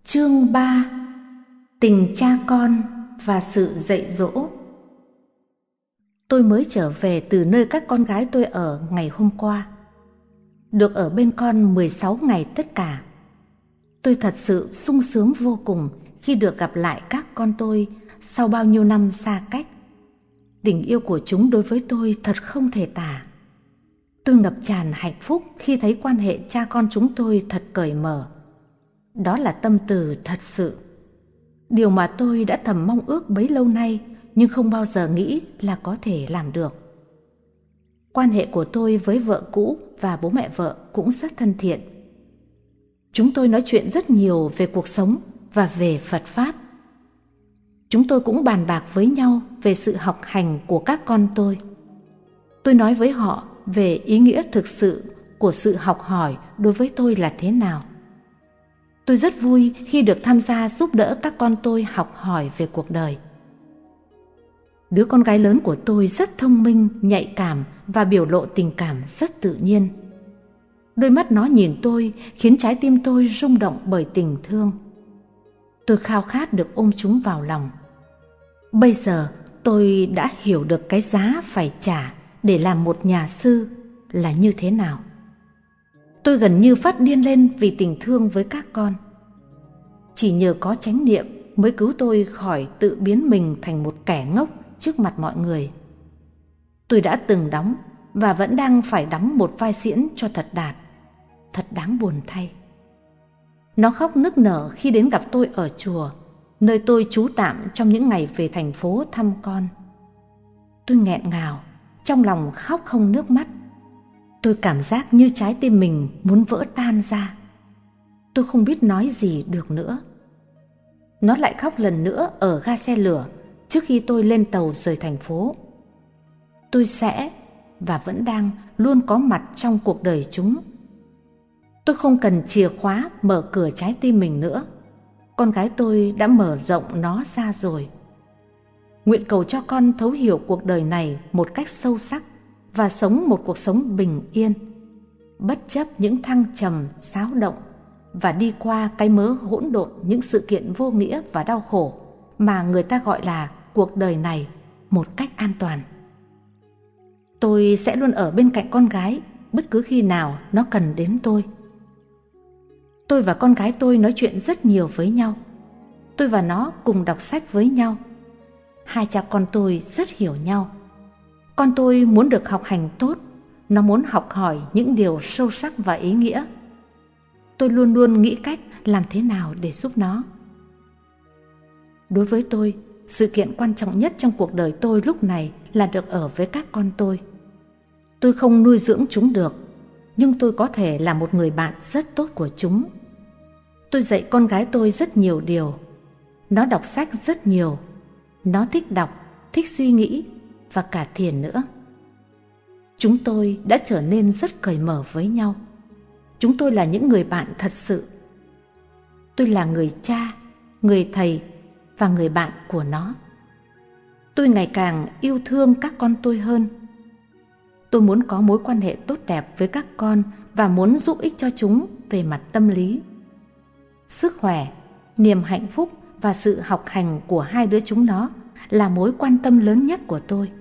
Chương 3: Tình cha con và sự dạy dỗ. Tôi mới trở về từ nơi các con gái tôi ở ngày hôm qua. Được ở bên con 16 ngày tất cả. Tôi thật sự sung sướng vô cùng khi được gặp lại các con tôi sau bao nhiêu năm xa cách. Tình yêu của chúng đối với tôi thật không thể tả. Tôi ngập tràn hạnh phúc khi thấy quan hệ cha con chúng tôi thật cởi mở. Đó là tâm từ thật sự. Điều mà tôi đã thầm mong ước bấy lâu nay nhưng không bao giờ nghĩ là có thể làm được. Quan hệ của tôi với vợ cũ và bố mẹ vợ cũng rất thân thiện. Chúng tôi nói chuyện rất nhiều về cuộc sống và về Phật Pháp. Chúng tôi cũng bàn bạc với nhau về sự học hành của các con tôi. Tôi nói với họ về ý nghĩa thực sự của sự học hỏi đối với tôi là thế nào. Tôi rất vui khi được tham gia giúp đỡ các con tôi học hỏi về cuộc đời. Đứa con gái lớn của tôi rất thông minh, nhạy cảm và biểu lộ tình cảm rất tự nhiên. Đôi mắt nó nhìn tôi khiến trái tim tôi rung động bởi tình thương. Tôi khao khát được ôm chúng vào lòng. Bây giờ tôi đã hiểu được cái giá phải trả để làm một nhà sư là như thế nào. Tôi gần như phát điên lên vì tình thương với các con. Chỉ nhờ có chánh niệm mới cứu tôi khỏi tự biến mình thành một kẻ ngốc trước mặt mọi người. Tôi đã từng đóng và vẫn đang phải đóng một vai diễn cho thật đạt. Thật đáng buồn thay. Nó khóc nức nở khi đến gặp tôi ở chùa, nơi tôi trú tạm trong những ngày về thành phố thăm con. Tôi nghẹn ngào, trong lòng khóc không nước mắt. Tôi cảm giác như trái tim mình muốn vỡ tan ra. Tôi không biết nói gì được nữa. Nó lại khóc lần nữa ở ga xe lửa trước khi tôi lên tàu rời thành phố. Tôi sẽ và vẫn đang luôn có mặt trong cuộc đời chúng. Tôi không cần chìa khóa mở cửa trái tim mình nữa. Con gái tôi đã mở rộng nó ra rồi. Nguyện cầu cho con thấu hiểu cuộc đời này một cách sâu sắc và sống một cuộc sống bình yên, bất chấp những thăng trầm, xáo động và đi qua cái mớ hỗn độn những sự kiện vô nghĩa và đau khổ mà người ta gọi là cuộc đời này một cách an toàn. Tôi sẽ luôn ở bên cạnh con gái bất cứ khi nào nó cần đến tôi. Tôi và con gái tôi nói chuyện rất nhiều với nhau. Tôi và nó cùng đọc sách với nhau. Hai cha con tôi rất hiểu nhau. Con tôi muốn được học hành tốt, nó muốn học hỏi những điều sâu sắc và ý nghĩa. Tôi luôn luôn nghĩ cách làm thế nào để giúp nó. Đối với tôi, sự kiện quan trọng nhất trong cuộc đời tôi lúc này là được ở với các con tôi. Tôi không nuôi dưỡng chúng được, nhưng tôi có thể là một người bạn rất tốt của chúng. Tôi dạy con gái tôi rất nhiều điều. Nó đọc sách rất nhiều. Nó thích đọc, thích suy nghĩ và cả thiền nữa. Chúng tôi đã trở nên rất cởi mở với nhau. Chúng tôi là những người bạn thật sự. Tôi là người cha, người thầy và người bạn của nó. Tôi ngày càng yêu thương các con tôi hơn. Tôi muốn có mối quan hệ tốt đẹp với các con và muốn giúp ích cho chúng về mặt tâm lý. Sức khỏe, niềm hạnh phúc và sự học hành của hai đứa chúng nó là mối quan tâm lớn nhất của tôi.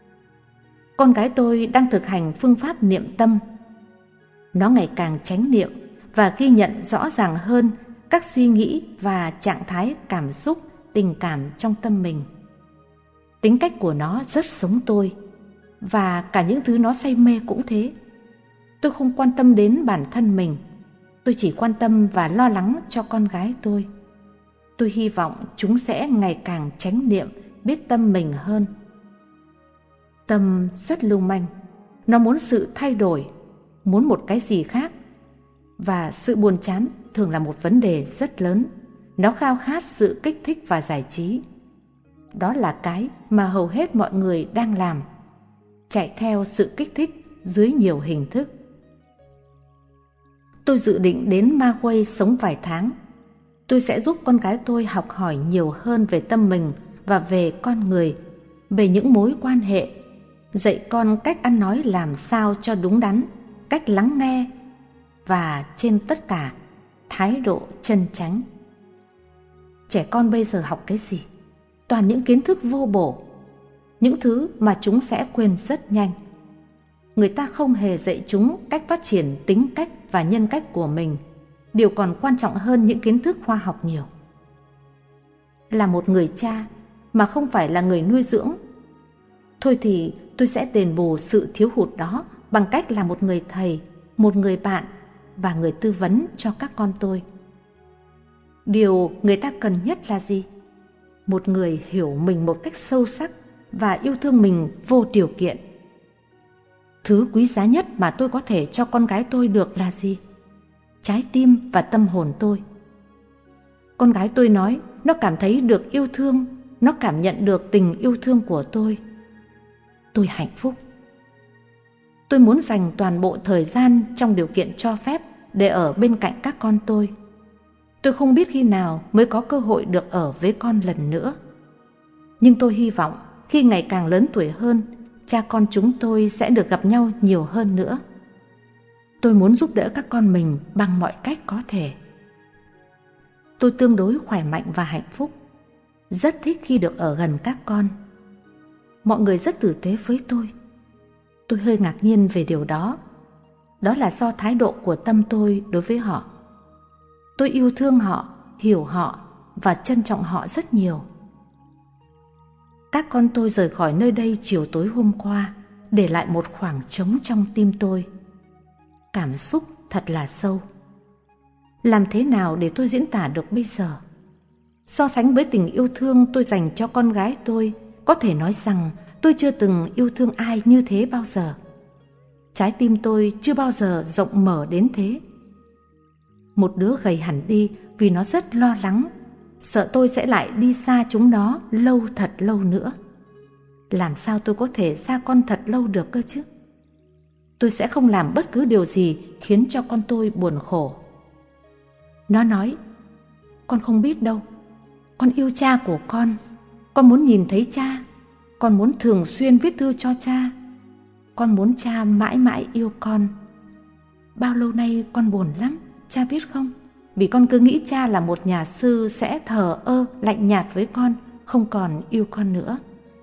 Con gái tôi đang thực hành phương pháp niệm tâm. Nó ngày càng chánh niệm và ghi nhận rõ ràng hơn các suy nghĩ và trạng thái cảm xúc, tình cảm trong tâm mình. Tính cách của nó rất giống tôi, và cả những thứ nó say mê cũng thế. Tôi không quan tâm đến bản thân mình. Tôi chỉ quan tâm và lo lắng cho con gái tôi. Tôi hy vọng chúng sẽ ngày càng chánh niệm, biết tâm mình hơn. Tâm rất lưu manh. Nó muốn sự thay đổi, muốn một cái gì khác. Và sự buồn chán thường là một vấn đề rất lớn. Nó khao khát sự kích thích và giải trí. Đó là cái mà hầu hết mọi người đang làm. Chạy theo sự kích thích dưới nhiều hình thức. Tôi dự định đến Magway sống vài tháng. Tôi sẽ giúp con gái tôi học hỏi nhiều hơn về tâm mình và về con người, về những mối quan hệ, dạy con cách ăn nói làm sao cho đúng đắn, cách lắng nghe và trên tất cả, thái độ chân chánh. Trẻ con bây giờ học cái gì? Toàn những kiến thức vô bổ, những thứ mà chúng sẽ quên rất nhanh. Người ta không hề dạy chúng cách phát triển tính cách và nhân cách của mình. Điều còn quan trọng hơn những kiến thức khoa học nhiều. Là một người cha mà không phải là người nuôi dưỡng, thôi thì tôi sẽ đền bù sự thiếu hụt đó bằng cách là một người thầy, một người bạn và người tư vấn cho các con tôi. Điều người ta cần nhất là gì? Một người hiểu mình một cách sâu sắc và yêu thương mình vô điều kiện. Thứ quý giá nhất mà tôi có thể cho con gái tôi được là gì? Trái tim và tâm hồn tôi. Con gái tôi nói nó cảm thấy được yêu thương, nó cảm nhận được tình yêu thương của tôi. Tôi hạnh phúc. Tôi muốn dành toàn bộ thời gian trong điều kiện cho phép để ở bên cạnh các con tôi. Tôi không biết khi nào mới có cơ hội được ở với con lần nữa. Nhưng tôi hy vọng khi ngày càng lớn tuổi hơn, cha con chúng tôi sẽ được gặp nhau nhiều hơn nữa. Tôi muốn giúp đỡ các con mình bằng mọi cách có thể. Tôi tương đối khỏe mạnh và hạnh phúc, rất thích khi được ở gần các con. Mọi người rất tử tế với tôi. Tôi hơi ngạc nhiên về điều đó. Đó là do thái độ của tâm tôi đối với họ. Tôi yêu thương họ, hiểu họ và trân trọng họ rất nhiều. Các con tôi rời khỏi nơi đây chiều tối hôm qua, để lại một khoảng trống trong tim tôi. Cảm xúc thật là sâu. Làm thế nào để tôi diễn tả được bây giờ? So sánh với tình yêu thương tôi dành cho con gái tôi, có thể nói rằng tôi chưa từng yêu thương ai như thế bao giờ. Trái tim tôi chưa bao giờ rộng mở đến thế. Một đứa gầy hẳn đi vì nó rất lo lắng, sợ tôi sẽ lại đi xa chúng nó lâu thật lâu nữa. Làm sao tôi có thể xa con thật lâu được cơ chứ? Tôi sẽ không làm bất cứ điều gì khiến cho con tôi buồn khổ. Nó nói, con không biết đâu, con yêu cha của con muốn nhìn thấy cha, con muốn thường xuyên viết thư cho cha, con muốn cha mãi mãi yêu con. Bao lâu nay con buồn lắm, cha biết không? Vì con cứ nghĩ cha là một nhà sư sẽ thờ ơ, lạnh nhạt với con, không còn yêu con nữa.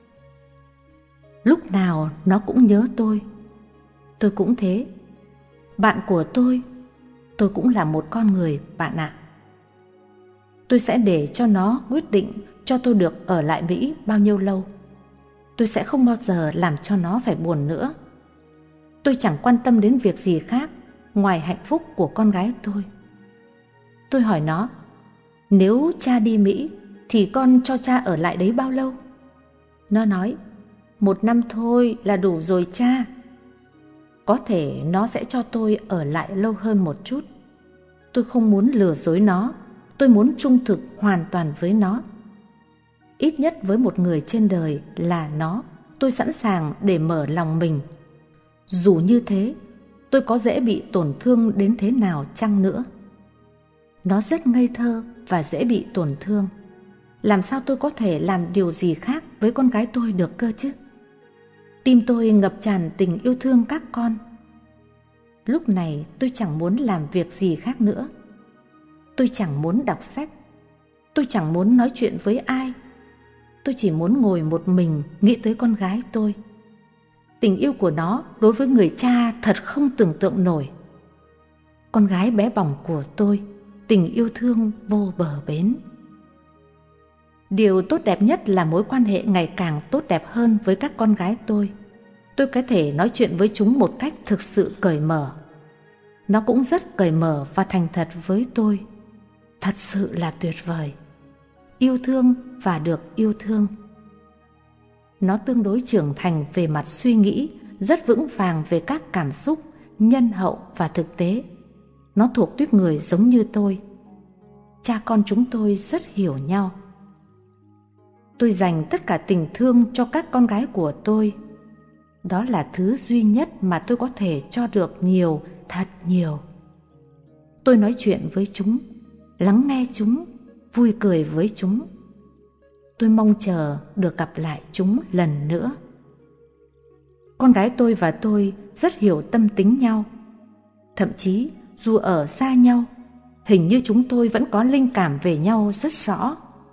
Lúc nào nó cũng nhớ tôi cũng thế. Bạn của tôi cũng là một con người, bạn ạ. Tôi sẽ để cho nó quyết định cho tôi được ở lại Mỹ bao nhiêu lâu. Tôi sẽ không bao giờ làm cho nó phải buồn nữa. Tôi chẳng quan tâm đến việc gì khác ngoài hạnh phúc của con gái tôi. Tôi hỏi nó, nếu cha đi Mỹ thì con cho cha ở lại đấy bao lâu? Nó nói, 1 năm thôi là đủ rồi cha. Có thể nó sẽ cho tôi ở lại lâu hơn một chút. Tôi không muốn lừa dối nó, tôi muốn trung thực hoàn toàn với nó. Ít nhất với một người trên đời là nó, tôi sẵn sàng để mở lòng mình. Dù như thế, tôi có dễ bị tổn thương đến thế nào chăng nữa. Nó rất ngây thơ và dễ bị tổn thương. Làm sao tôi có thể làm điều gì khác với con gái tôi được cơ chứ? Tim tôi ngập tràn tình yêu thương các con. Lúc này tôi chẳng muốn làm việc gì khác nữa. Tôi chẳng muốn đọc sách. Tôi chẳng muốn nói chuyện với ai. Tôi chỉ muốn ngồi một mình nghĩ tới con gái tôi. Tình yêu của nó đối với người cha thật không tưởng tượng nổi. Con gái bé bỏng của tôi, tình yêu thương vô bờ bến. Điều tốt đẹp nhất là mối quan hệ ngày càng tốt đẹp hơn với các con gái tôi. Tôi có thể nói chuyện với chúng một cách thực sự cởi mở. Nó cũng rất cởi mở và thành thật với tôi. Thật sự là tuyệt vời. Yêu thương và được yêu thương. Nó tương đối trưởng thành về mặt suy nghĩ, rất vững vàng về các cảm xúc, nhân hậu và thực tế. Nó thuộc tuýp người giống như tôi. Cha con chúng tôi rất hiểu nhau. Tôi dành tất cả tình thương cho các con gái của tôi. Đó là thứ duy nhất mà tôi có thể cho được nhiều, thật nhiều. Tôi nói chuyện với chúng, lắng nghe chúng, vui cười với chúng. Tôi mong chờ được gặp lại chúng lần nữa. Con gái tôi và tôi rất hiểu tâm tính nhau. Thậm chí dù ở xa nhau, hình như chúng tôi vẫn có linh cảm về nhau rất rõ.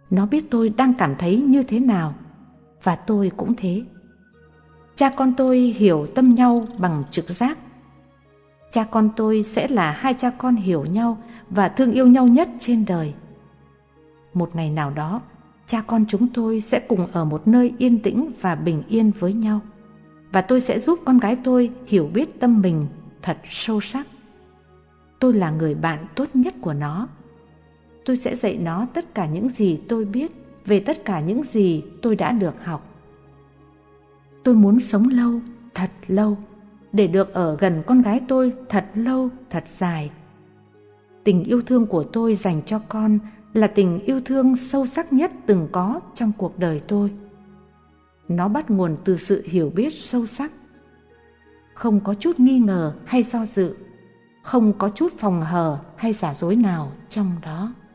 Nó biết tôi đang cảm thấy như thế nào, và tôi cũng thế. Cha con tôi hiểu tâm nhau bằng trực giác. Cha con tôi sẽ là hai cha con hiểu nhau và thương yêu nhau nhất trên đời. Một ngày nào đó, cha con chúng tôi sẽ cùng ở một nơi yên tĩnh và bình yên với nhau, và tôi sẽ giúp con gái tôi hiểu biết tâm mình thật sâu sắc. Tôi là người bạn tốt nhất của nó. Tôi sẽ dạy nó tất cả những gì tôi biết về tất cả những gì tôi đã được học. Tôi muốn sống lâu, thật lâu, để được ở gần con gái tôi thật lâu, thật dài. Tình yêu thương của tôi dành cho con là tình yêu thương sâu sắc nhất từng có trong cuộc đời tôi. Nó bắt nguồn từ sự hiểu biết sâu sắc. Không có chút nghi ngờ hay do dự, không có chút phòng hờ hay giả dối nào trong đó.